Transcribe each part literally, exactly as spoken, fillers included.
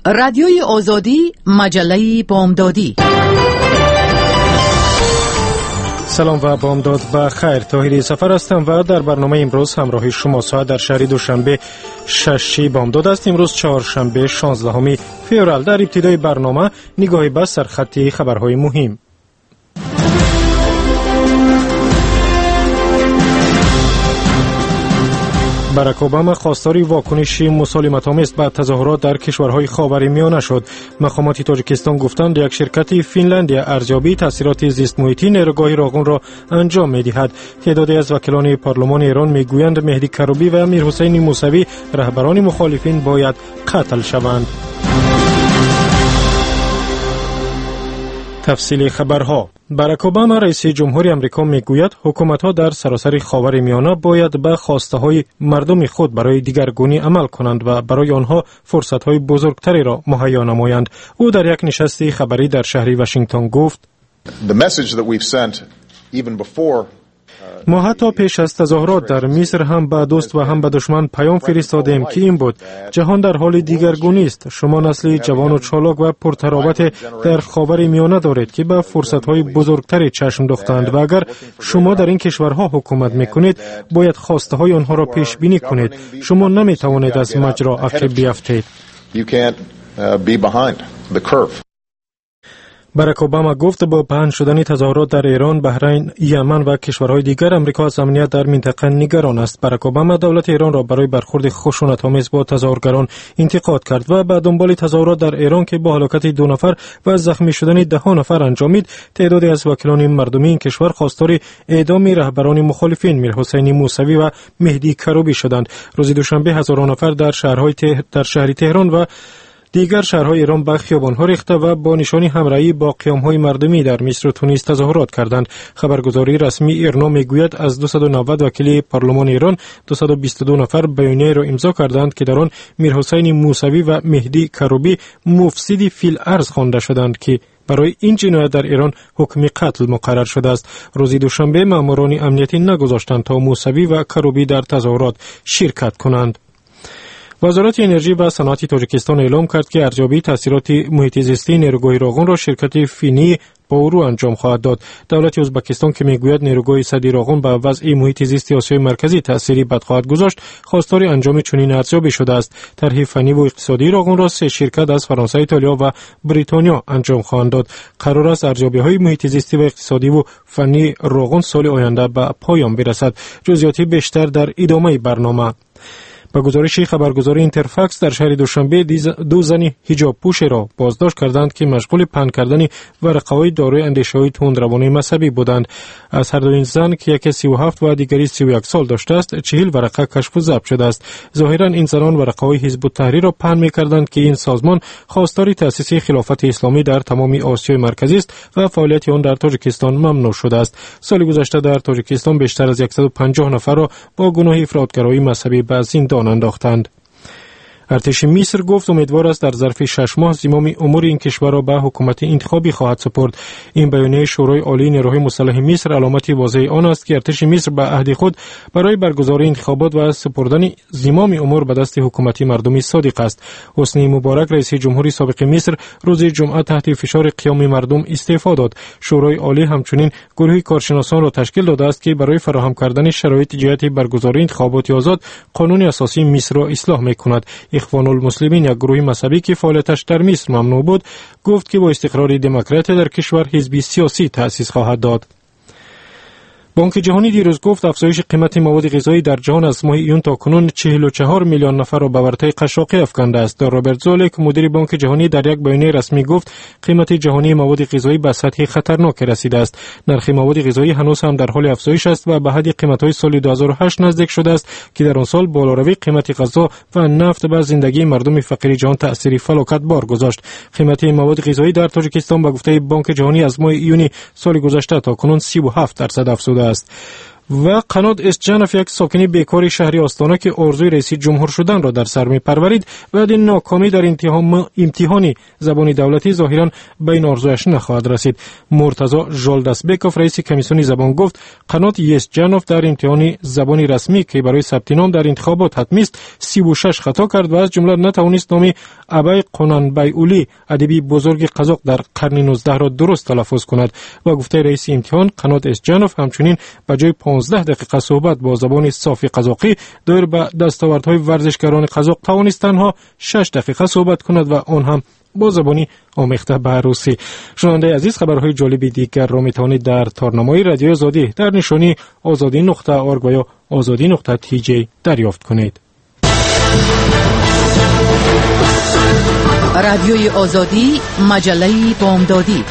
رادیوی آزادی، مجله بامدادی. سلام و بامداد بخیر. طاهری سفر هستم و در برنامه امروز همراه شما ساعت در شهر دوشنبه شش بامداد است. امروز چهارشنبه شانزدهم فوریه. در ابتدای برنامه نگاهی به سرخط خبرهای مهم. باراک اوباما خواستار واکنش مسالمت‌آمیز به تظاهرات در کشورهای خاورمیانه شد. مقامات تاجیکستان گفتند یک شرکت فنلندی ارزیابی تاثیرات زیست محیطی نیروگاه راغون را انجام می‌دهد. تعدادی از وکلان پارلمان ایران میگویند مهدی کروبی و میرحسین موسوی رهبران مخالفین باید قتل شوند. تفصیل خبرها. باراک اوباما رئیس جمهوری آمریکا میگوید حکومت‌ها در سراسر خاورمیانه باید به خواسته‌های مردم خود برای دیگرگونی عمل کنند و برای آنها فرصت‌های بزرگتری را مهیا نمایند. او در یک نشست خبری در شهر واشنگتن گفت: ما حتی پیش از تظاهرات در مصر هم به دوست و هم به دشمن پیام فرستادیم که این بود: جهان در حال دیگرگونی است. شما نسلی جوان و چالاک و پرتراوت در خاورمیانه دارید که به فرصت‌های بزرگتری چشم دوختند و اگر شما در این کشورها حکومت می‌کنید باید خواسته‌های آنها را پیش بینی کنید. شما نمی‌توانید از ماجرا عقب بیفتید. باراک اوباما گفت با پهن شدن تظاهرات در ایران، بحرین، یمن و کشورهای دیگر آمریکا از امنیت در منطقه نگران است. باراک اوباما دولت ایران را برای برخورد خشونت‌آمیز با تظاهرگران انتقاد کرد و به دنبال تظاهرات در ایران که با هلاکت دو نفر و زخمی شدن ده ها نفر انجامید، تعدادی از وکلان مردمی این کشور خواستار اعدام رهبران مخالفین میرحسین موسوی و مهدی کروبی شدند. روز دوشنبه هزاران نفر در شهرهای ته... در شهر تهران و دیگر شهرهای ایران به خیابان‌ها ریخته و با نشانی همراهی با قیام‌های مردمی در مصر و تونس تظاهرات کردند. خبرگزاری رسمی ایرنا میگوید از دویست و نود وکیل پارلمان ایران دویست و بیست و دو نفر بیانیه را امضا کردند که در آن میرحسین موسوی و مهدی کروبی مفسدی فی الارض خوانده شدند که برای این جنایت در ایران حکم قتل مقرر شده است. روز دوشنبه ماموران امنیتی نگذاشتند تا موسوی و کروبی در تظاهرات شرکت کنند. وزارت انرژی و صنعت تاجیکستان اعلام کرد که ارزیابی تاثیرات محیط زیستی نیروگاه راغون را شرکت فینی پاورو انجام خواهد داد. دولت ازبکستان که میگوید نیروگاه سدی راغون به وضع محیط زیستی آسیای مرکزی تأثیری بد خواهد گذاشت، خواستار انجام چنین ارزیابی شده است. طرح فنی و اقتصادی راغون را سه شرکت از فرانسه، ایتالیا و بریتانیا انجام خواهند داد. قرار است ارزیابی‌های محیط زیستی و اقتصادی و فنی راغون سال آینده به پایان برسد. جزئیات بیشتر در ادامه برنامه. با گزارش خبرگزاری اینترفکس در شهر دوشنبه دو زن حجاب پوش را بازداشت کردند که مشغول پهن کردن ورقه‌های دارای اندیشه‌های تندروانی مذهبی بودند. از هر دو این زن که یکی سی و هفت و دیگری سی و یک سال داشته است، چهل ورقه کشف و ضبط شده است. ظاهراً این زنان ورقه‌های حزب التحریر را پهن می‌کردند که این سازمان خواستار تأسیس خلافت اسلامی در تمام آسیای مرکزی است و فعالیت آن در تاجیکستان ممنوع شده است. سال گذشته در تاجیکستان بیشتر از صد و پنجاه نفر را با گناه افراطگرایی مذهبی به زندان انداختند. ارتش مصر گفت امیدوار است در ظرف شش ماه زمام امور این کشور را به حکومت انتخابی خواهد سپرد. این بیانیه شورای عالی نیروهای مسلح مصر علامتی واضح آن است که ارتش مصر به عهد خود برای برگزاری انتخابات و سپردن زمام امور به دست حکومت مردمی صادق است. حسنی مبارک رئیس جمهوری سابق مصر روز جمعه تحت فشار قیام مردم استعفا داد. شورای عالی همچنین گروهی کارشناسان را تشکیل داده است که برای فراهم کردن شرایط جهت برگزاری انتخابات آزاد قانون اساسی مصر را اصلاح می‌کند. اخوان المسلمین، یک گروه مذهبی که فعالیتش در مصر ممنوع بود، گفت که با استقرار دموکراسی در کشور حزبی سیاسی تأسیس خواهد داد. بانک جهانی دیروز گفت افزایش قیمت مواد غذایی در جهان از ماه ایون تا کنون چهل و چهار میلیون نفر را به ورطه قشاقی افکنده است. رابرت زولک، مدیر بانک جهانی، در یک بیانیه رسمی گفت قیمت جهانی مواد غذایی به سطح خطرناک رسیده است. نرخ مواد غذایی هنوز هم در حال افزایش است و به حد قیمت‌های سال دو هزار و هشت نزدیک شده است که در آن سال بالاروی قیمت غذا و نفت بر زندگی مردم فقیر جهان تأثیر فلاکت بار گذاشت. قیمت مواد غذایی در تاجیکستان به گفته بانک جهانی از ماه ایون سال گذشته تا کنون سی و هفت درصد افزوده است. و قنات اسجانوف یک ساکنی بیکاری شهری آستانه که آرزوی رئیس جمهور شدن را در سر می‌پرورید بعد ناکامی در امتحان امتحانی زبانی دولتی ظاهراً به این آرزویش نخواهد رسید. مرتضی ژالدسبکوف رئیس کمیسیون زبان گفت قنات اسجانوف در امتحان زبانی رسمی که برای ثبت نام در انتخابات حتمی است سی و شش خطا کرد و از جمله نتوانست نام ابای قنانبای اولی ادیبی بزرگ قزاق در قرن نوزدهم را درست تلفظ کند و گفته رئیس امتحان قنات اسجانوف همچنین به جای پانزده دقیقه صحبت با زبان صافی قزاقی دایر به دستاوردهای ورزشکاران قزاق توانست تنها شش دقیقه صحبت کند و آن هم با زبانی آمیخته به روسی. شنونده عزیز، خبرهای جالب دیگر را میتوانید در تارنمای رادیو آزادی در نشانی آزادی نقطه اورگ و یا آزادی نقطه تی جی دریافت کنید. رادیوی آزادی، مجله بامدادی.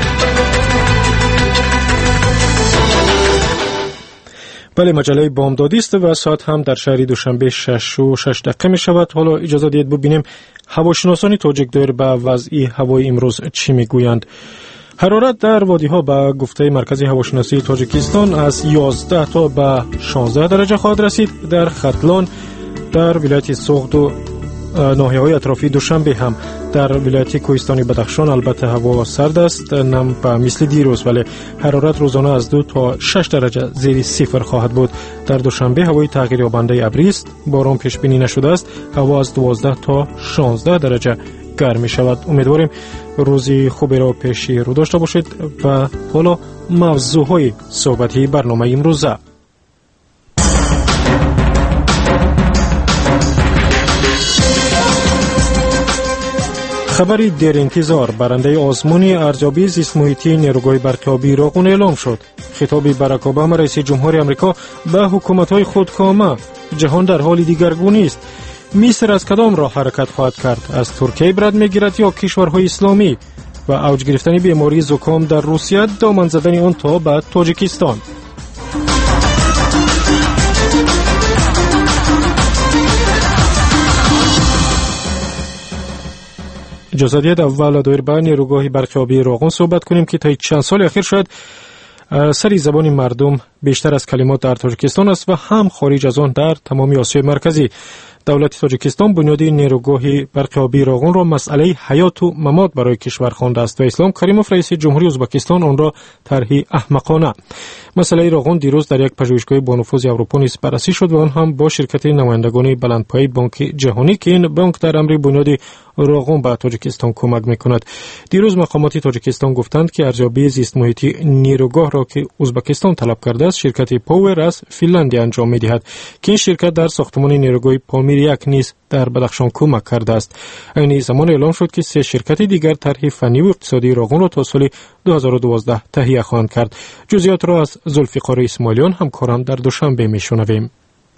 بله، مجله بامدادی است و ساعت هم در شهر دوشنبه شش و شش دقیقه می شود. حالا اجازه دهید ببینیم هواشناسان تاجیک دایر به وضعی هوای امروز چی میگویند. حرارت در وادی ها به گفته مرکز هواشناسی تاجیکستان از یازده تا به شانزده درجه خواهد رسید. در ختلان در ولایت سوغد و ناحیه‌های اطرافی دوشنبه هم در ولایت کوهستانی بدخشان البته هوا سرد است، نم به مثل دیروز، ولی حرارت روزانه از دو تا شش درجه زیر صفر خواهد بود. در دوشنبه هوای تغییر یابنده ابری است، باران پیش بینی نشده است، هوا از دوازده تا شانزده درجه گرم می شود. امیدواریم روزی خوبی را پیش رو داشته باشید و حالا موضوعهای صحبتی برنامه امروزه. خبری در انتظار، برنده آزمون ارزیابی زیست محیطی نیروگاه برقیابی راغون اعلام شد. خطاب باراک اوباما رئیس جمهور آمریکا به حکومت‌های خودکامه، جهان در حال دیگرگونی است. مصر از کدام راه حرکت خواهد کرد؟ از ترکیه برد می‌گیرد یا کشورهای اسلامی؟ و اوج گرفتن بیماری زکام در روسیه، دامن زدن آن تا به تاجیکستان. اجازه دهید اول دایر به نیروگاه برقیابی راغون صحبت کنیم که تا چند سال اخیر شاید سری زبان مردم بیشتر از کلمات در تاجیکستان است و هم خارج از آن در تمامی آسیای مرکزی. دولت تاجیکستان بنیاد نیروگاه برقیابی راغون را مسئله حیات و ممات برای کشور خوانده است و اسلام کریموف رئیس جمهوری ازبکستان آن را طرحی احمقانه. مسئله راغون دیروز در یک پژوهشگاه با نفوذ اروپا نیز بررسی شد و آن هم با شرکت نمایندگان بلندپایه بانک جهانی که این بانک در امر بنیاد راغون به تاجیکستان کمک میکند. دیروز مقامات تاجیکستان گفتند که ارزیابی زیست محیطی نیروگاه را که ازبکستان طلب کرده است شرکت پاور از فنلاندی انجام میدهد که این شرکت در ساختمان نیروگاه پامیر یک نیز در بدخشان کمک کرده است. این زمان اعلام شد که سه شرکت دیگر طرح فنی و اقتصادی راغون را تا سال دو هزار و دوازده تهیه خواهند کرد. جزئیات را از ذوالفقار اسماعیلیان همکارم در دوشنبه میشنویم.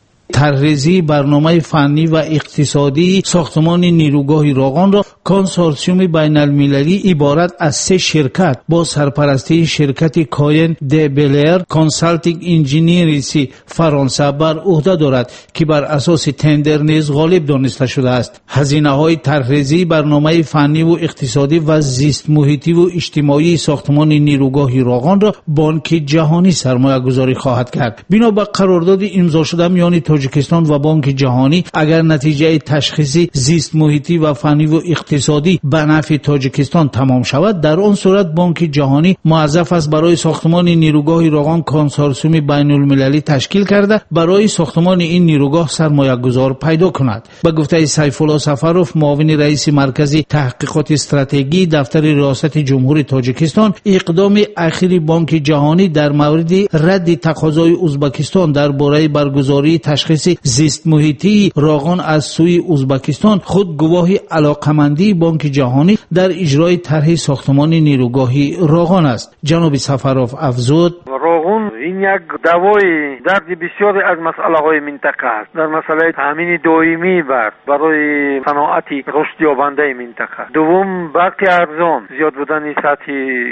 طرحریزی برنامه فنی و اقتصادی ساختمان نیروگاه راغون را کنسورسیوم بین المللی عبارت از سه شرکت با سرپرستی شرکت کاین د بلر کنسالتینگ انجینیرسی فرانسه بر عهده دارد که بر اساس تندر نیز غالب دانسته شده است. هزینه های طرحریزی برنامه فنی و اقتصادی و زیست محیطی و اجتماعی ساختمان نیروگاه راغون را بانک جهانی سرمایه گذاری خواهد کرد. بنا به قرارداد امضا شده میان تاجیکستان و بانک جهانی، اگر نتیجه تشخیصی زیست محیطی و فنی و اقتصادی به نفع تاجیکستان تمام شود، در آن صورت بانک جهانی موظف است برای ساختمان نیروگاه راغون کنسورسیوم بین المللی تشکیل کرده برای ساختمان این نیروگاه سرمایه گذار پیدا کند. به گفته سیف الله سفروف، معاون رئیس مرکز تحقیقات استراتژی دفتر ریاست جمهوری تاجیکستان، اقدام اخیر بانک جهانی در مورد رد تقاضای ازبکستان درباره برگزاری تشخیص زیست محیطی راغون از سوی ازبکستان خود گواهی علاقمندی بانک جهانی در اجرای طرح ساختمان نیروگاه راغون است. جناب سفروف افزود: راغون این یک دوای درد بسیاری از مسئله های منطقه است. در مسئله تامین دائمی بر برای صنعتی رشد یابنده منطقه. دوم، برق ارزان، زیاد بودن سطح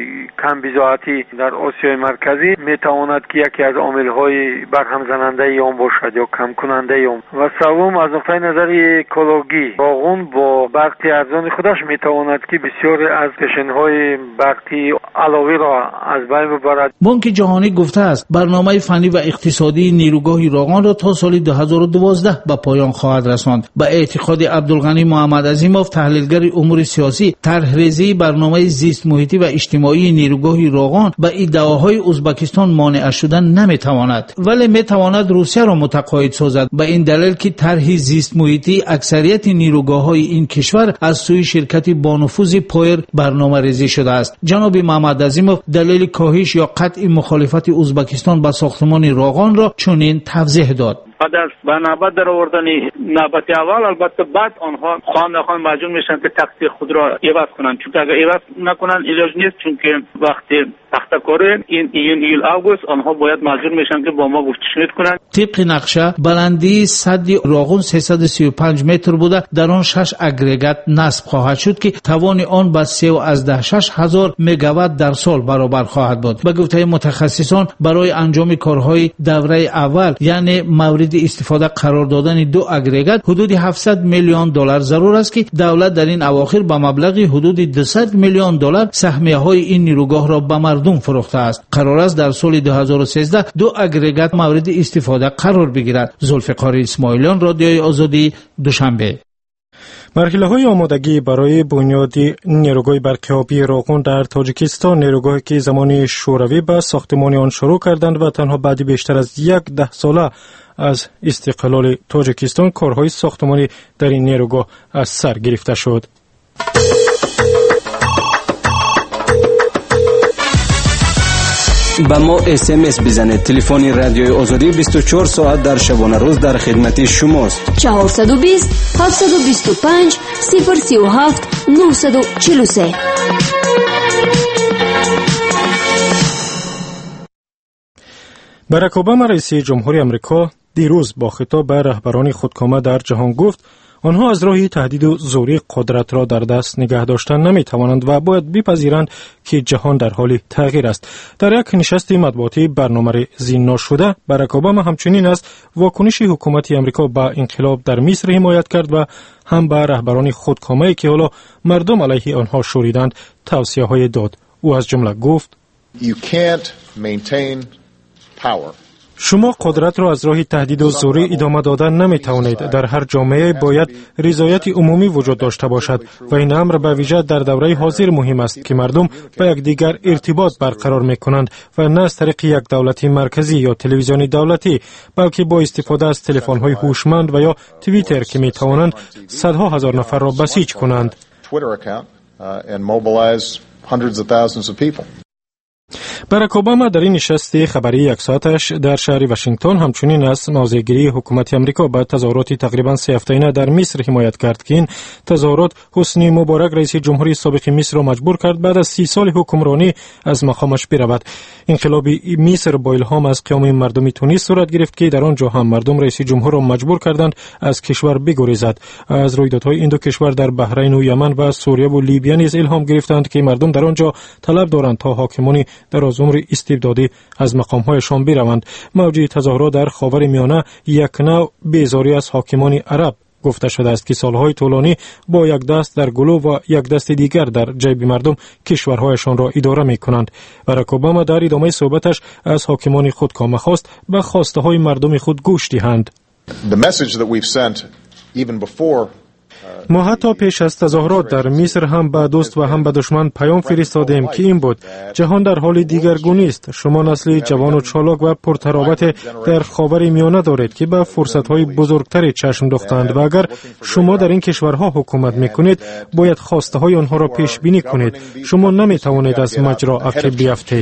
کم بضاعتی در آسیای مرکزی میتواند که یکی از عامل های برهم زننده آن باشد یا کم کننده اون. و سوم، از نقطه نظر اکولوژی راغون با برق ارزان خودش میتواند که بسیاری از کشنهای برقی علاوه را از بین ببرد. بانک جهانی گفته است برنامه فنی و اقتصادی نیروگاه راغان را تا سال دو هزار و دوازده به پایان خواهد رساند. به اعتقاد عبدالغنی محمد عظیموف، تحلیلگر امور سیاسی، طرحریزی برنامه زیست محیطی و اجتماعی نیروگاه راغان به ادعاهای ازبکستان مانع شدن نمیتواند، ولی میتواند روسیه را متقاعد سازد، به این دلیل که طرح زیست محیطی اکثریت نیروگاه‌های این کشور از سوی شرکت بانفوذ پایر برنامه‌ریزی شده است. جناب محمد عظیموف دلیل کاهش یا قطع مخالفت ازبکستان به ساختمان راغان را چنین توضیح داد: بعد از بنابرای در آوردن نوبت اول، البته بعد آنها خواهان نخواهان مجبور میشن که تقدیر خود را عوض کنند، چون اگر عوض نکنن علاج نیست، چون که وقتی تخته‌کاری این ایون ایل آگوست آنها باید مجبور میشن که با ما گفت شنود کنند. طبق نقشه بلندی سد راغون سیصد و سی و پنج متر بوده، در آن شش اگریگات نصب خواهد شد که توان آن به سه و شش هزار مگاوات در سال برابر خواهد بود. به گفته متخصصان برای انجام کارهای دوره اول، یعنی مورد استفاده قرار دادن دو اگریگات، حدود هفتصد میلیون دلار ضرور است که دولت در این اواخر با مبلغ حدود دویست میلیون دلار سهمیه های این نیروگاه را به مردم فروخته است. قرار است در سال دو هزار و سیزده دو اگریگات مورد استفاده قرار بگیرد. ذوالفقار اسماعیلیان، رادیوی آزادی، دوشنبه. مرحله‌های آمادگی برای بنیادی نیروگاه برقیابی راغون در تاجیکستان، نیروگاهی که زمان شوروی به ساختمان آن شروع کردند و تنها بعد بیشتر از یک ده ساله از استقلال تاجیکستان کارهای ساختمانی در این نیروگاه از سر گرفته شد. با ما اس ام اس بزنید. تلفن رادیوی آزادی بیست و چهار ساعت در شبانه روز در خدمت شماست. چهارصد و بیست هفتصد و بیست و پنج صفر سی و هفت نهصد و چهل و سه. باراک اوباما رئیس جمهوری آمریکا دیروز با خطاب به رهبران خودکامه در جهان گفت آنها از راه تهدید و زوری قدرت را در دست نگه داشتن نمی توانند و باید بپذیرند که جهان در حال تغییر است. در یک نشست مطبوعاتی برنامه‌ریزی نشده، باراک اوباما همچنین از واکنش حکومت آمریکا به انقلاب در مصر حمایت کرد و هم به رهبران خودکامه‌ای که حالا مردم علیه آنها شوریدند توصیه‌های داد. او از جمله گفت: You can't maintain power. شما قدرت را از راه تهدید و زوری ادامه دادن نمی توانید. در هر جامعه باید رضایت عمومی وجود داشته باشد و این امر به ویژه در دوره حاضر مهم است که مردم با یکدیگر ارتباط برقرار می کنند و نه از طریق یک دولت مرکزی یا تلویزیون دولتی، بلکه با استفاده از تلفن های هوشمند و یا توییتر که می توانند صدها هزار نفر را بسیج کنند. باراک اوباما در این نشست خبری یک ساعتش در شهر واشنگتن همچنین از موضع‌گیری حکومت آمریکا به تظاهرات تقریبا سه هفته‌ای در مصر حمایت کرد که این تظاهرات حسنی مبارک رئیس جمهوری سابق مصر را مجبور کرد بعد از سی سال حکمرانی از مقامش برود. انقلاب مصر با الهام از قیام مردم تونس صورت گرفت که در آنجا هم مردم رئیس جمهور را مجبور کردند از کشور بگریزد. از رویدادهای این دو کشور در بحرین و یمن و سوریه و لیبی نیز الهام گرفتند که مردم در آنجا طلب دارند تا حاکمان در از عمر استبدادی از مقام‌هایشان بروند. موج تظاهرات در خاورمیانه یک نوع بیزاری از حاکمان عرب گفته شده است که سالهای طولانی با یک دست در گلو و یک دست دیگر در جیب مردم کشورهایشان را اداره می‌کنند. باراک اوباما در ادامه صحبتش از حاکمان خودکامه خواست به خواسته های مردم خود گوش دهند. ما حتی پیش از تظاهرات در مصر هم به دوست و هم به دشمن پیام فرستادیم که این بود: جهان در حال دیگرگونی است. شما نسل جوان و چالاک و پرتراوت در خاور میانه دارید که به فرصت‌های بزرگتری چشم دوختند و اگر شما در این کشورها حکومت می‌کنید باید خواسته های آنها را پیش بینی کنید. شما نمی‌توانید از مجرا عقب بیفتید.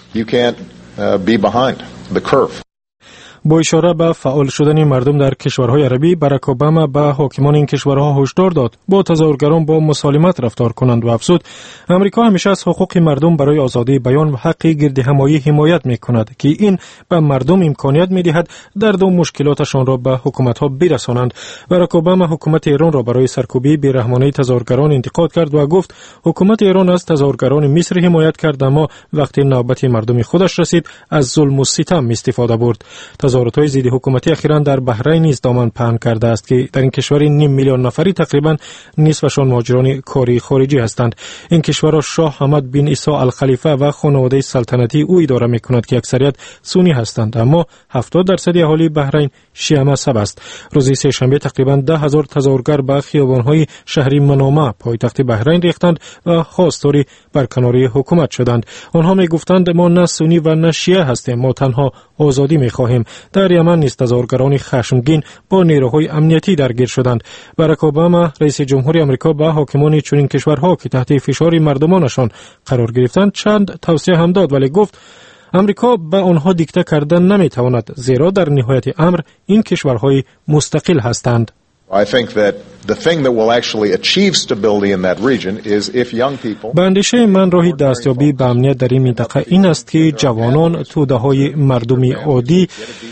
با اشاره به فعال شدن مردم در کشورهای عربی، باراک اوباما به حاکمان این کشورها هشدار داد با تظاهرگران با مسالمت رفتار کنند و افزود امریکا همیشه از حقوق مردم برای آزادی بیان و حق گردهمایی حمایت می‌کند که این به مردم امکانیت می‌دهد درد و مشکلاتشان را به حکومت‌ها برسانند. باراک اوباما حکومت ایران را برای سرکوبی بی‌رحمانه تظاهرگران انتقاد کرد و گفت حکومت ایران از تظاهرگران مصر حمایت کرد اما وقتی نوبت مردم خودش رسید از ظلم و ستم استفاده برد. تظاهرات‌های ضد حکومتی اخیراً در بحرین نیز دامن پهن کرده است که در این کشور نیم میلیون نفری تقریباً نصفشان مهاجران کاری خارجی هستند. این کشور را شاه حمد بن عیسی الخلیفه و خانواده سلطنتی او اداره می‌کند که اکثریت سنی هستند، اما هفتاد درصد اهالی بحرین شیعه مذهب است. روز سه‌شنبه تقریباً ده هزار تظاهرگر به خیابان‌های شهر منامه پایتخت بحرین ریختند و خواستار برکناری حکومت شدند. آنها می‌گفتند ما نه سنی و نه شیعه هستیم، ما تنها آزادی می‌خواهیم. در یمن نیز تظاهرگران خشمگین با نیروهای امنیتی درگیر شدند. باراک اوباما رئیس جمهوری آمریکا به حاکمان چنین کشورها که تحت فشار مردمانشان قرار گرفتند چند توصیه هم داد، ولی گفت امریکا به آنها دیکته کردن نمی‌تواند، زیرا در نهایت امر این کشورهای مستقل هستند. I think that the thing that will actually achieve stability in that region is if young people به اندیشه من راه دستیابی به امنیت در این منطقه این است که جوانان توده‌های مردمی عادی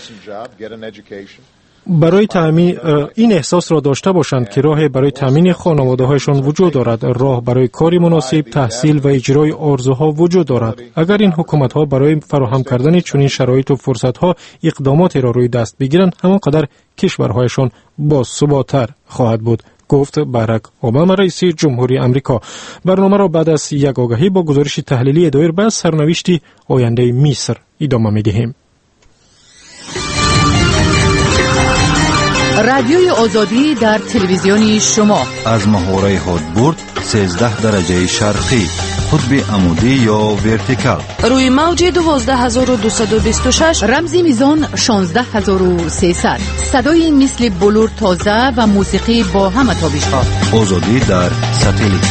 برای تامین این احساس را داشته باشند که راه برای تامین خانواده‌هایشان وجود دارد، راه برای کاری مناسب، تحصیل و اجرای آرزوها وجود دارد. اگر این حکومت‌ها برای فراهم کردن چنین شرایط و فرصت‌ها اقداماتی را روی دست بگیرند، همانقدر کشورهایشان باثبات‌تر خواهد بود، گفت باراک اوباما رئیس جمهوری آمریکا. برنامه را بعد از یک آگهی با گزارش تحلیلی دایر به سرنوشت آینده مصر ادامه می‌دهیم. رادیوی آزادی در تلویزیون شما از محوره هادبورد سیزده درجه شرقی، قطب عمودی یا ورتیکال، روی موج دوازده هزار و دویست و بیست و شش، رمزی میزان شانزده هزار و سیصد، صدای مثل بلور تازه و موسیقی با همه تابش‌ها. آزادی در ساتلیت.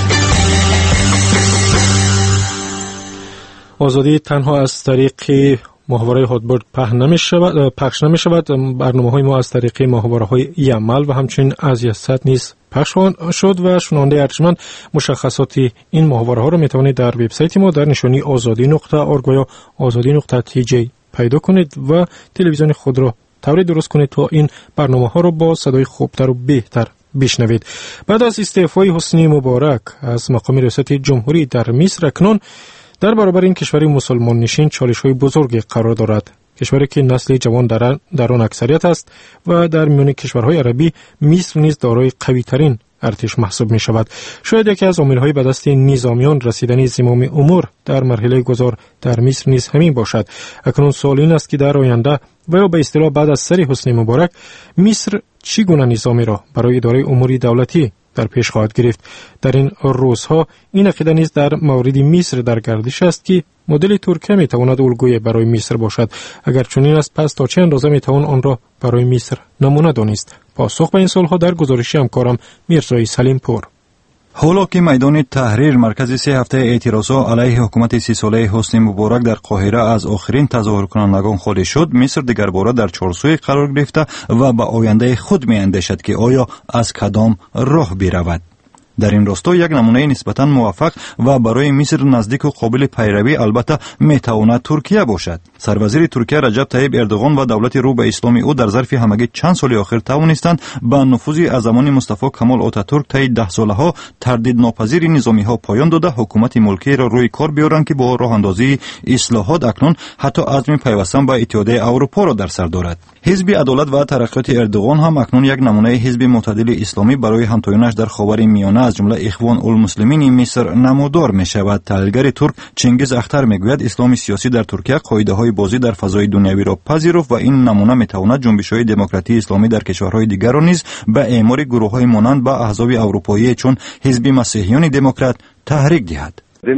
آزادی تنها از طریق محوره هادبورد پخش نمی‌شود، پخش نمی‌شود. برنامه‌های ما از طریق محوره‌های یمل و همچنین از یست نیز پخش شد و شنونده ارجمند مشخصات این محوره‌ها را می‌توانید در وبسایت ما در نشانی آزادی نقطه اورگ یا آزادی نقطه تی جی پیدا کنید و تلویزیون خود را طوری درست کنید تا این برنامه‌ها را با صدای خوبتر و بهتر بشنوید. بعد از استعفای حسنی مبارک از مقام ریاست جمهوری در مصر، اکنون در برابر این کشور مسلمان نشین چالش‌های بزرگی قرار دارد. کشوری که نسل جوان در در آن اکثریت است و در میان کشورهای عربی مصر نیز دارای قوی‌ترین ارتش محسوب می شود. شاید یکی از عامل‌های به دست نظامیان رسیدن زمام امور در مرحله گذار در مصر نیز همین باشد. اکنون سوال این است که در آینده و یا به اصطلاح بعد از سر حسنی مبارک مصر چگونه نظامی را برای اداره امور دولتی در پیش خواهد گرفت. در این روزها این عقیده نیز در مورد مصر در گردش است که مدل ترکیه می تواند الگوی برای مصر باشد. اگر چنین است پس تا چه اندازه می توان آن را برای مصر نمونه دانست؟ پاسخ به این سوالها در گزارش همکارم میرزای سلیم پور. حالا که میدان تحریر مرکز سه هفته اعتراضات علیه حکومت سی ساله حسنی مبارک در قاهره از آخرین تظاهر کنندگان خود شد، مصر دیگر باره در چارسوی قرار گرفته و به آینده خود می اندیشد که آیا از کدام راه برود. در این راستا یک نمونه نسبتاً موفق و برای مصر نزدیک و قابل پیروی البته میتواند ترکیه باشد. سروزیر ترکیه رجب طیب اردوغان و دولت رو به اسلامی او در ظرف همگی چند سال اخیر توانستند با نفوذ از زمان مصطفی کمال آتاتورک طی ده ساله ها تردید ناپذیر نظامی ها پایان داده حکومت ملکی را روی کار بیارند که با راه اندازی اصلاحات اکنون حتی عزم پیوستن به اتحادیه اروپا را در سر دارد. حزب عدالت و ترقیات اردوغان هم اکنون یک نمونه حزب معتدل اسلامی برای همتایانش در خاورمیانه از جمله اخوان المسلمین مصر نمودار می شود. تحلیلگر ترک چنگیز اختر میگوید اسلام سیاسی در ترکیه قاعده های بازی در فضای دنیوی را پذیرفت و این نمونه می تواند جنبش های دموکراتی اسلامی در کشورهای دیگر را نیز به اعمار گروه های مانند به احزاب اروپایی چون حزب مسیحیان دموکرات تحریک دهد.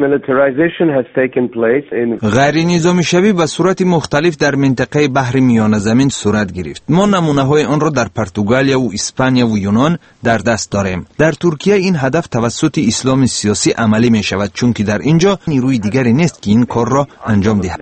غیر نظامی شوی به صورت مختلف در منطقه بحر میانه زمین صورت گرفت. ما نمونه های آن را در پرتغال و اسپانیا و یونان در دست داریم. در ترکیه این هدف توسط اسلام سیاسی عملی می شود چون که در اینجا نیروی دیگری نیست که این کار را انجام دهد.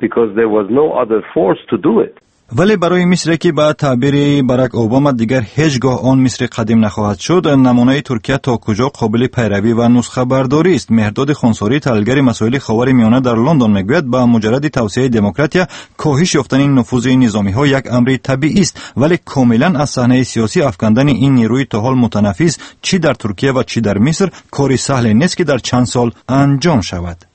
ولی برای مصر که با تعبیر باراک اوباما دیگر هیچگاه آن مصر قدیم نخواهد شد، نمونه ترکیه تا کجا قابل پیروی و نسخه برداری است. مهرداد خانساری تحلیلگر مسائل خاورمیانه در لندن میگوید با مجرد توسعه دموکراتیا کاهش یافتن نفوذ نظامی ها یک امر طبیعی است، ولی کاملا از صحنه سیاسی افکندن این نیروی تا حال متنفس چی در ترکیه و چی در مصر کاری سهل نیست که در چند سال انجام شود.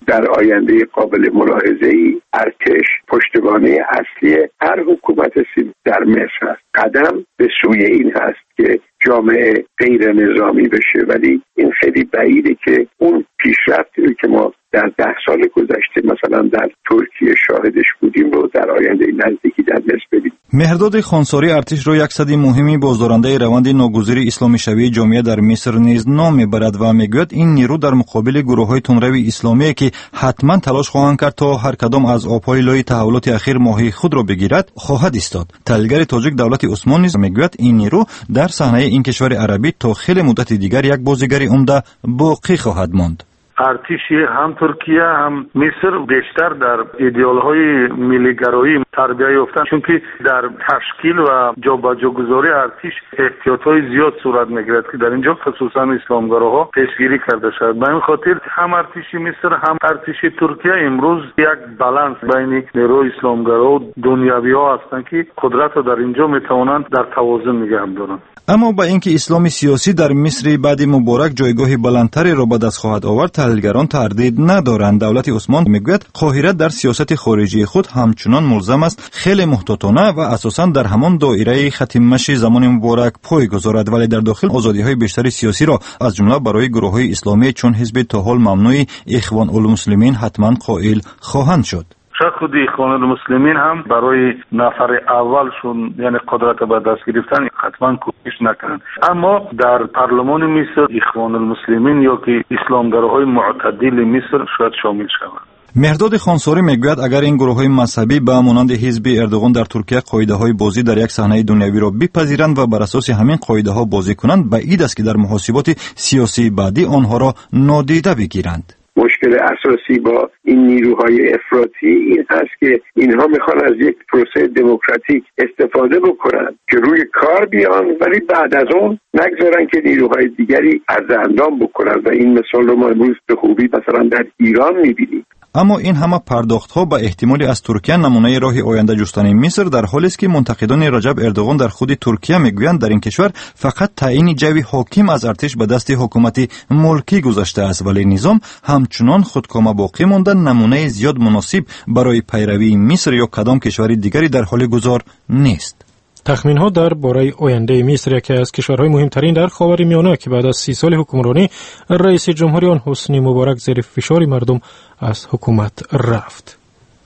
در آینده قابل ملاحظه‌ای ارتش پشتوانه اصلی هر حکومت سیاسی در مصر است. قدم به سوی این هست که جامعه غیر نظامی بشه، ولی این خیلی بعیده که اون پیشرفتی رو که ما در ده سال گذشته مثلا در ترکیه شاهدش بودیم رو در آینده نزدیکی در مصر ببینیم. مهرداد خانساری ارتش را یک صدی مهمی بازدارنده روند ناگزیر اسلامی شوی جامعه در مصر نیز نام میبرد و میگوید این نیرو در مقابل گروه‌های تندروی اسلامی که حتما تلاش خواهند کرد تا هر کدام از آب‌های لای تحولات اخیر ماهی خود را بگیرد خواهد ایستاد. تحلیلگر تاجیک دولت عثمان نیز میگوید این نیرو در صحنه این کشور عربی تا خیلی مدت دیگر یک بازیگر عمده باقی خواهد ماند. ارتشی هم ترکیه هم مصر بیشتر در ایدئال‌های ملی‌گرایی تربیت یافتند، چون که در تشکیل و جابجاگذاری ارتش احتیاط‌های زیاد صورت می‌گیرد که در اینجا خصوصا اسلامگراها پیشگیری کرده شد. به این خاطر هم ارتش مصر هم ارتش ترکیه امروز یک بالانس بین نیروی اسلامگرا و دنیوی‌ها هستند که قدرت را در اینجا می‌توانند در توازن نگه دارند. اما با اینکه اسلام سیاسی در مصر بعد مبارک جایگاه بلندتری را به دست خواهد آورد، تحلیلگران تردید ندارند. دولت عثمان میگوید قاهره در سیاست خارجی خود همچنان ملزم است خیلی محتاطانه و اساساً در همان دایره خط مشی زمان مبارک پای گذارد، ولی در داخل آزادی‌های بیشتر سیاسی را از جمله برای گروه‌های اسلامی چون حزب تا حال ممنوع اخوان المسلمین حتما قائل خواهند شد. خود اخوان المسلمین هم برای نفر اولشون یعنی قدرت به دست گرفتن حتما کوشش نکنند، اما در پارلمان مصر اخوان المسلمین یا که اسلامگراهای معتدل مصر شاید شامل شوند. مهرداد خانساری میگوید اگر این گروه‌های مذهبی به مانند حزب اردوغان در ترکیه قاعده‌های بازی در یک صحنه دنیوی را بپذیرند و بر اساس همین قاعده‌ها بازی کنند، بعید است که در محاسبات سیاسی بعدی آنها را نادیده بگیرند. مشکل اساسی با این نیروهای افراطی این هست که اینها میخوان از یک پروسه دموکراتیک استفاده بکنن که روی کار بیان، ولی بعد از اون نگذارن که نیروهای دیگری عرض اندام بکنن و این مثال رو ما امروز به خوبی مثلا در ایران میبینیم. اما این همه پرداخت‌ها به احتمالی از ترکیه نمونه راه آینده جستن مصر در حالی است که منتقدان رجب اردوغان در خود ترکیه میگویند در این کشور فقط تعیین جوی حاکم از ارتش به دست حکومت ملکی گذشته است، ولی نظام همچنان خودکامه باقی مانده نمونه زیاد مناسب برای پیروی مصر یا کدام کشور دیگری در حال گذار نیست. تخمین‌ها در باره آینده مصر، یکی از کشورهای مهمترین در خاورمیانه که بعد از سی سال حکمرانی رئیس جمهوری آن حسنی مبارک زیر فشار مردم از حکومت رفت.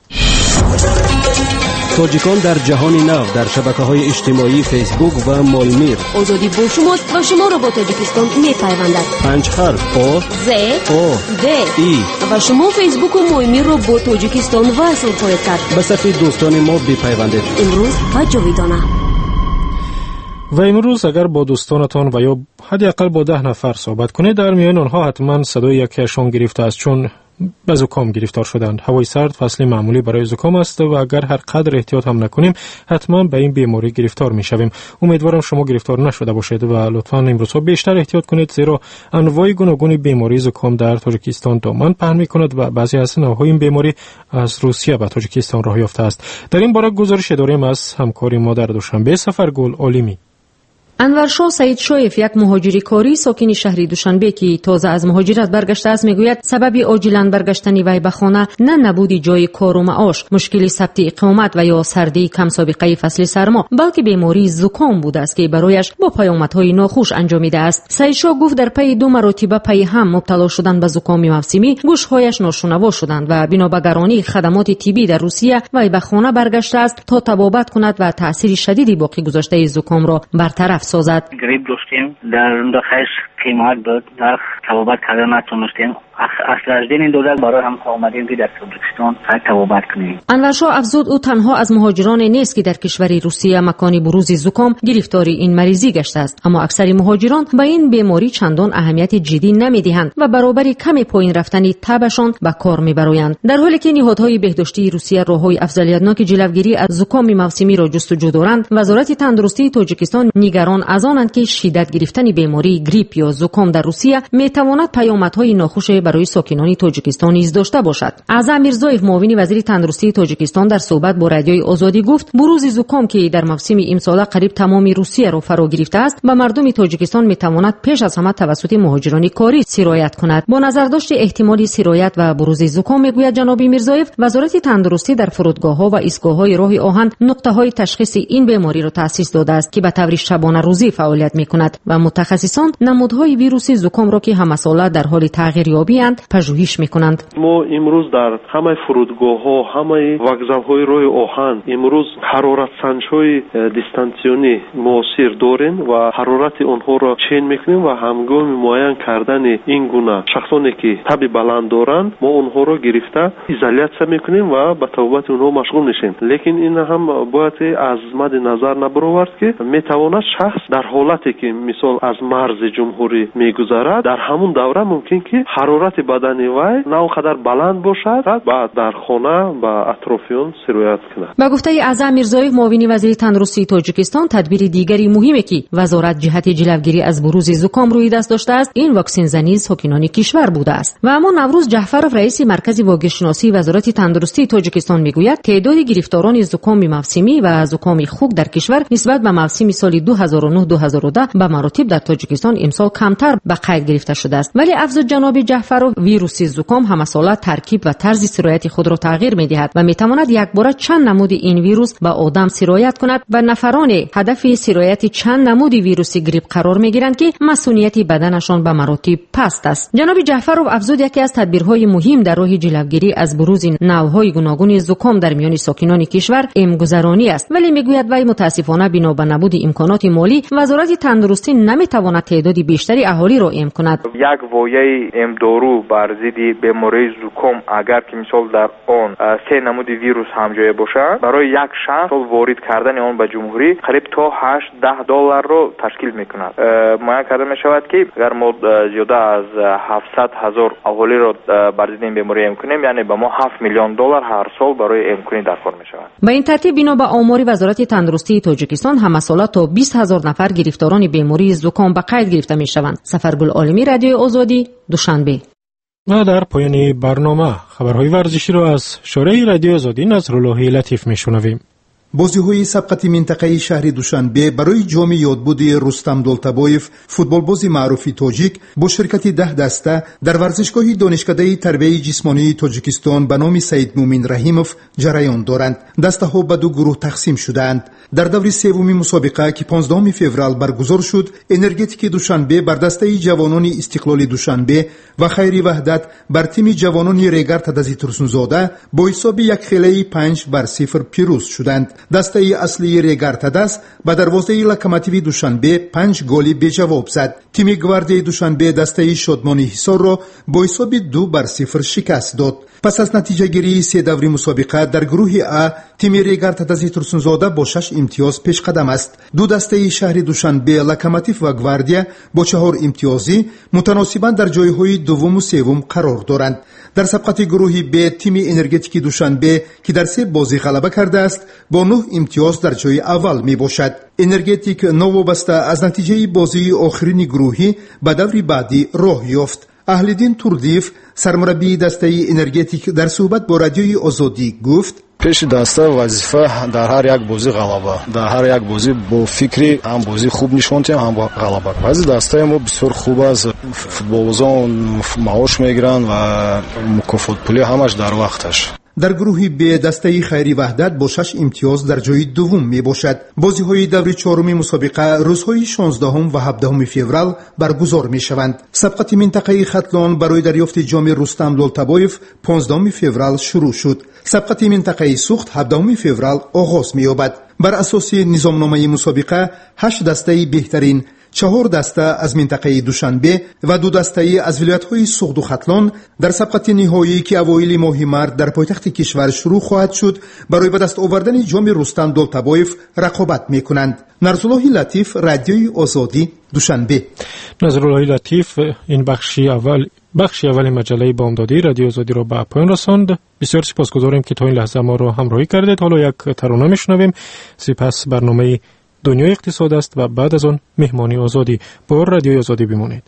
تاجیکان در جهان نو در شبکه‌های اجتماعی فیسبوک و مالمیر. آزادی با شماست و شما را با تاجیکستان می‌پیوندد. پنج حرف آ ز او د ای و شما فیسبوک و مالمیر را با تاجیکستان وصل خواهید کرد. به صفحه دوستان ما بپیوندید. امروز و جاویدانه. و امروز اگر با دوستانتان و یا حداقل با ده نفر صحبت کنید، در میان آنها حتما صدای یکیشان گرفته است، چون به زکام گرفتار شدند. هوای سرد فصل معمولی برای زکام است و اگر هر قدر احتیاط هم نکنیم حتما به این بیماری گرفتار می شویم. امیدوارم شما گرفتار نشده باشید و لطفاً امروز بیشتر احتیاط کنید، زیرا انواع گوناگون بیماری زکام در تاجیکستان دامن پهن می کند و بعضی از نوع‌های این بیماری از روسیه به تاجیکستان راه یافته است. در این باره گزارش داریم از همکاری ما در دوشنبه سفرگل علیمی. انورشاه سعید شایف، یک مهاجر کاری ساکن شهر دوشنبه که تازه از مهاجرت برگشته است، میگوید سبب عاجلا برگشتن وی به خانه نه نبود جای کار و معاش، مشکل ثبت اقامت و یا سردی کم سابقه فصل سرما، بلکه بیماری زکام بوده است که برایش با پیامدهای ناخوش انجامیده است. سعید شاه گفت در پی دو مرتبه پی هم مبتلا شدن به زکام موسمی، گوشهایش ناشنوا شدند و بنا به گرانی خدمات طبی در روسیه وی به خانه برگشته است تا تبابت کند و تاثیر شدیدی باقی گذاشته زکام را برطرف سازد. گریپ داشتیم، در اون داخلش قیمت بود، در تبابت کردن نتونستیم. اصل از این دولت برای هم آمدیم که در تاجیکستان تبابت کنیم. انورشاه افزود او تنها از مهاجران نیست که در کشور روسیه مکانی بروز زکام گرفتاری این مریضی گشته است، اما اکثر مهاجران به این بیماری چندان اهمیت جدی نمیدهند و برابر کم پایین رفتن تبشان به کار میبرند، در حالی که نهادهای بهداشتی روسیه راههای افضلیتناک جلوگیری از زکام موسمی را جستجو دارند. وزارت تندرستی تاجیکستان نگران نگران از آنند که شدت گرفتن بیماری گریپ یا زکام در روسیه میتواند پیامدهای ناخوش برای ساکنان تاجیکستان نیز داشته باشد. اعظم میرزایف معاون وزیر تندرستی تاجیکستان در صحبت با رادیوی آزادی گفت بروز زکام که در موسم امسال قریب تمام روسیه را فرا گرفته است و مردم تاجیکستان میتواند پیش از همه توسط مهاجران کاری سرایت کند. با نظر داشت احتمالی سرایت و بروز زکام میگوید جناب میرزایف وزارت تندرستی در فرودگاه‌ها و ایستگاه‌های راه آهن نقطه‌های تشخیص این بیماری را تأسیس داده است که به طور شبانه روزی فعالیت می‌کند و متخصصان نمودهای ویروس زکام را که همساله در حال تغییر یابی‌اند پژوهش می‌کنند. ما امروز در همه فرودگاه‌ها، همه وокзал‌های راه آهن امروز حرارت سنج‌های دیستانسیونی موثر داریم و حرارت آنها را چین می‌کنیم و همگام معاین کردن این گونه شخصانی که تب بلند دارند ما آنها را گرفته ایزولیاسیون می‌کنیم و به توبت آنها مشغول میشیم. لیکن این هم باید از مد نظر نبرآورد که میتواند شخص در حالتی که مثال از مرز جمهوری میگذرد در همون دوره ممکن که حرارت بدن وی نوقدر بلند باشد بعد در خانه و اطرافیان سرایت کند. با گفته اعظم میرزایف معاون وزیر تندرستی تاجیکستان تدبیر دیگری مهمی که وزارت جهت جلوگیری از بروز زکام روی دست داشته است این واکسن زنی ساکنان کشور بوده است. و اما نوروز جعفرов رئیس مرکز واگیرشناسی وزارت تندرستی تاجیکستان میگوید تعداد گرفتاران زکام موسمی و زکام خوک در کشور نسبت به موسم سال دو هزار و نه دو هزار و ده به مراتب در تاجیکستان امسال کمتر به قید گرفته شده است. ولی افزود جناب جعفرov ویروس زکام همساله ترکیب و طرز سرایت خود را تغییر می‌دهد و میتواند یکباره چند نمود این ویروس به آدم سرایت کند و نفران هدف سرایت چند نمود ویروس گریپ قرار میگیرند که مسئولیت بدنشان به مراتب پست است. جناب جعفرov افزود یکی از تدبیرهای مهم در راه جلوگیری از بروز نوع‌های گوناگون زکام در میان ساکنان کشور امگذرانی است. ولی میگوید وی متاسفانه بنا به نبود امکانات مالی وزارت تندرستی نمیتواند تعداد بیشتری اهالی را ایم کند. یک وایه ام دارو بر ضد بیماری زکام اگر که مثال در آن سه نمود ویروس همجای باشد برای یک شخص وارد کردن آن به جمهوری قریب تا هشت ده دلار رو تشکیل میکند. معین کرده می شود که اگر ما زیاده از هفتصد هزار اهالی را بر ضد این بیماری ام کنیم یعنی به ما هفت میلیون دلار هر سال برای ام کنی درکار می شود. به این ترتیب بنا به آمار وزارت تندرستی تاجیکستان همساله تا بیست هزار نفر گرفتاران بیماری زکام به قید گرفته می شوند. سفرگل عالمی رادیو آزادی دوشنبه. و در پایان برنامه خبرهای ورزشی را از شورای رادیو آزادی نصرالله لطیف می شنویم. بازی‌های سبقت منطقه شهر دوشنبه برای جام یادبود رستم دولتبایف فوتبالباز معروف تاجیک با شرکت ده دسته در ورزشگاه دانشکده تربیت جسمانی تاجیکستان به نام سید مومن رحیموف جریان دارند. دسته‌ها به دو گروه تقسیم شدند. در دور سوم مسابقه که پانزدهم فوریه برگزار شد، انرژتیک دوشنبه بر دسته جوانان استقلال دوشنبه و خیر وحدت بر تیم جوانان ریگر تدزی ترسونزاده با حساب یک خیلی پنج بر صفر پیروز شدند. دسته اصلی ریگر تدس به دروازه لوکوموتیو دوشنبه پنج گلی به جواب زد. تیم گواردی دوشنبه دسته شادمانی حصار را با حساب دو بر صفر شکست داد. پس از نتیجه گیری سه دوری مسابقه در گروه ا تیم ریگر تدزی ترسونزاده با شش امتیاز پیش قدم است. دو دسته شهر دوشنبه لوکوموتیو و گواردیا با چهار امتیازی متناسباً در جایهای دوم و سوم قرار دارند. در سبقت گروه ب تیم انرژتیک دوشنبه که در سه بازی غلبه کرده است با نه امتیاز در جای اول می باشد. انرژتیک نوابسته از نتیجه بازی آخرین گروهی به دور بعدی راه یافت. اهلدین توردیف سرمربی دسته انرژتیک در صحبت با رادیوی آزادی گفت پیش دسته وظیفه در هر یک بازی غلبه در هر یک بازی با فکری هم بازی خوب نشون دادیم هم غلبه. بعضی دسته ما بسیار خوب است، فوتبالبازان معاش میگیرن و مکافات پولی همش در وقتش. در گروه ب دسته خیری وحدت با شش امتیاز در جای دوم می باشد. بازی های دور چهارم مسابقه روزهای شانزدهم و هفدهم فوریه برگزار می شوند. سبقت منطقه ختلان برای دریافت جام رستم دولتبایف پانزدهم فوریه شروع شد. سبقت منطقه سوخت هفدهم فوریه آغاز می یابد. بر اساس نظامنامه مسابقه هشت دسته بهترین، چهار دسته از منطقه دوشنبه و دو دسته از ولایت‌های سوخت و ختلان در سبقت نهایی که اوایل ماه مارس در پایتخت کشور شروع خواهد شد برای به دست آوردن جام رستم دولتبایف رقابت می‌کنند. نصرالله لطیف رادیوی آزادی دوشنبه. نصرالله لطیف این بخشی اول بخشی اول مجله بامدادی رادیو آزادی را به پایان رساند. بسیار سپاسگزاریم که تا این لحظه ما را همراهی کردید. حالا یک ترانه میشنویم، سپس برنامه دنیای اقتصاد است و بعد از آن مهمانی آزادی. با رادیوی آزادی بمانید.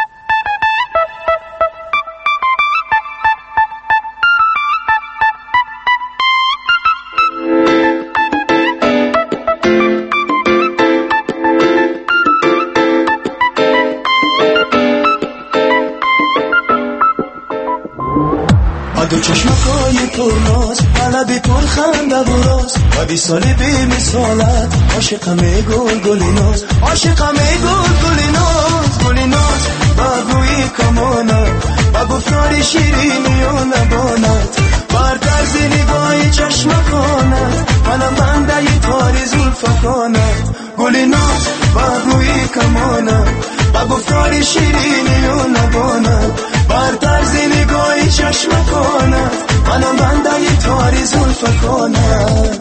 دو چشمکای پرناز قلبی پر خنده و راز و بی سالی بی مثالت عاشقم گل گلی ناز عاشقم گل گلی ناز گلی ناز با گویی کمانت و گفتاری شیرینی و لبانت بر طرز نگاهی چشمکانت منم بنده تاری زلفکانت گلی ناز با گویی کمانت و گفتاری شیرینی و لبانت بر طرز نگاهی چشمکانت منم بنده تاری زلفکانت